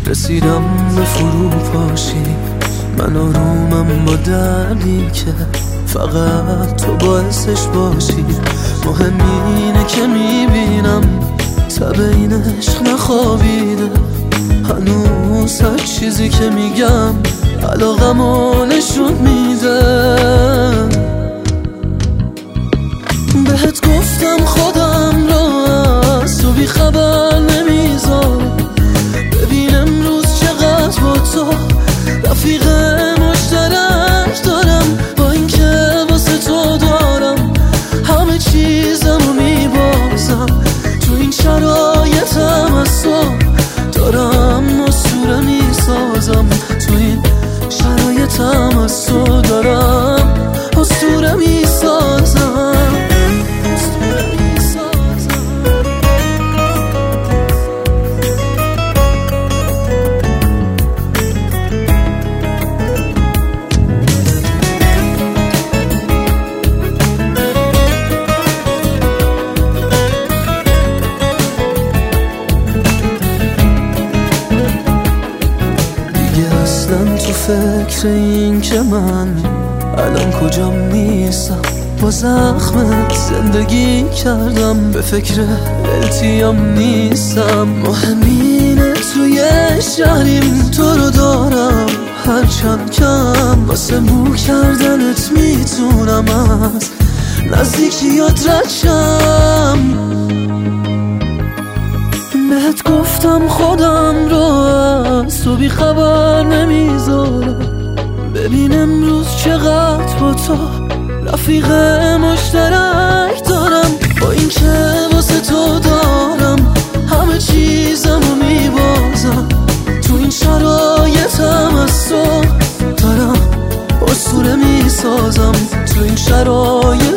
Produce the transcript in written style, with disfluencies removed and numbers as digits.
رسیدم به فروپاشی، من آرومم با دردی که فقط تو باعثش باشی. مهم اینه که میبینم تب این عشق نخوابیده، هنوز هر چیزی که میگم علاقمو نشون میده. بهت گفتم خودم رو از تو بی خبر نمیذارم، ببین امروز چقدر با تو رفیق مشترک دارم. با اینکه واسه تو دارم همه چیزمو میبازم، تو این شرایطم از تو دارم اسطوره میسازم، تو این شرایطم از تو دارم اسطوره میسازم. تو فکر این که من الان کجام نیستم، با زخمت زندگی کردم، به فکر التیام نیستم. مهم اینه توی شهریم تو رو دارم، هرچند کم واسه بو کردنت میتونم از نزدیکیات رد شم. بهت گفتم خودم رو از تو بی خبر نمیذارم، ببین امروز چقدر با تو رفیق مشترک دارم. با این که واسه تو دارم همه چیزمو میبازم، تو این شرایطم از تو دارم اسطوره میسازم، تو این شرایط